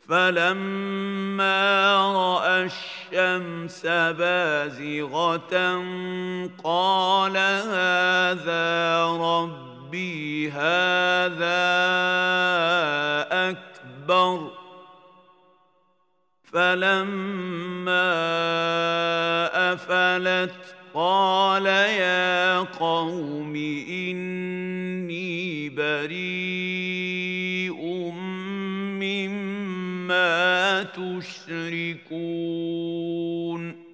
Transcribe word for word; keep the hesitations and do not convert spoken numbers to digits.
فلما رأى الشمس بازغة قال هذا ربي هذا أكبر. فلما أفلت قال يا قوم إني بريء مما تشركون